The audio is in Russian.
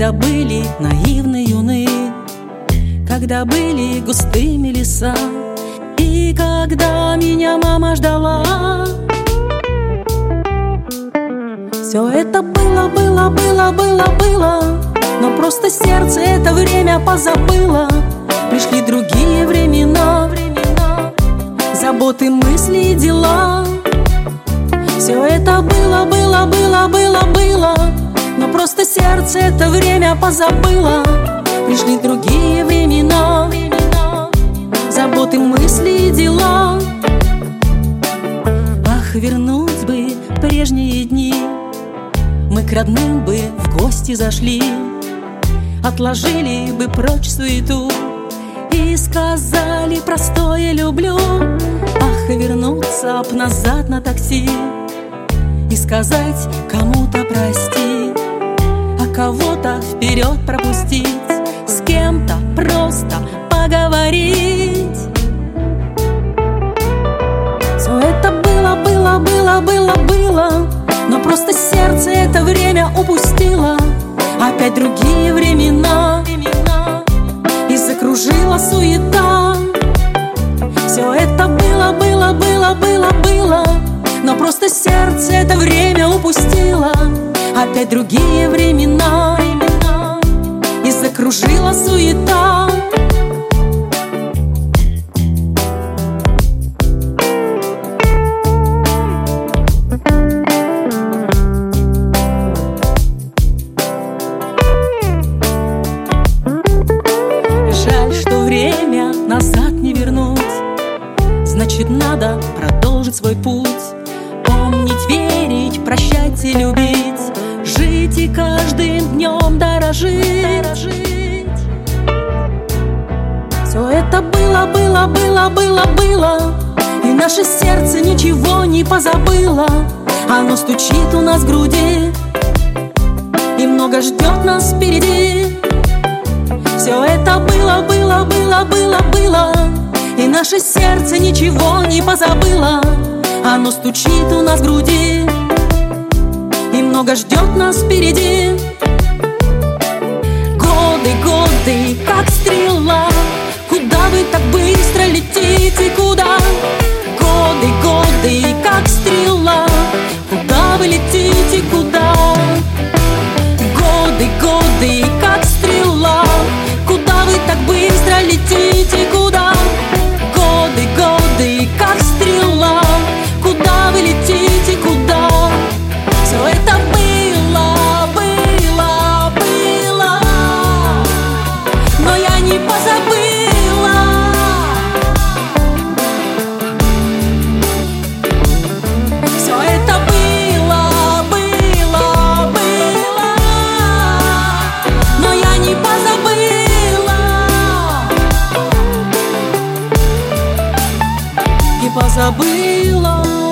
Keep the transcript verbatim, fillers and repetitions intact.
Когда были наивны, юны, когда были густыми леса, и когда меня мама ждала. Все это было, было, было, было, было, но просто сердце это время позабыло. Пришли другие времена, времена, заботы, мысли и дела. Все это было, было, было, было, было, но просто сердце это время позабыло. Пришли другие времена, времена, заботы, мысли и дела. Ах, вернуть бы прежние дни, мы к родным бы в гости зашли, отложили бы прочь суету и сказали простое «люблю». Ах, вернуться б назад на такси и сказать кому-то прости, а кого-то вперед пропустить, с кем-то просто поговорить. Все это было, было, было, было, было, но просто сердце это время упустило. Опять другие времена, времена, и закружила суета. Все это было, было, было, было, было, но просто сердце это время упустило. Опять другие времена, времена, и закружила суета. Жаль, что время назад не вернуть, значит, надо продолжить свой путь. Помнить, верить, прощать и любить, жить и каждым днем дорожить. Все это было, было, было, было, было, и наше сердце ничего не позабыло. Оно стучит у нас в груди и много ждет нас впереди. Все это было, было, было, было, было, и наше сердце ничего не позабыло. Оно стучит у нас в груди и много ждет нас впереди. Годы, годы, как стрела, куда вы так быстро летите, куда? Годы, годы, как стрела, куда вы летите, куда? Годы, годы, как стрела, куда вы так быстро летите, куда? Годы, годы, как стрела, куда вы летите, куда? Все это было, было, было, но я не позабыла. Все это было, было, было, но я не позабыла. И позабыла.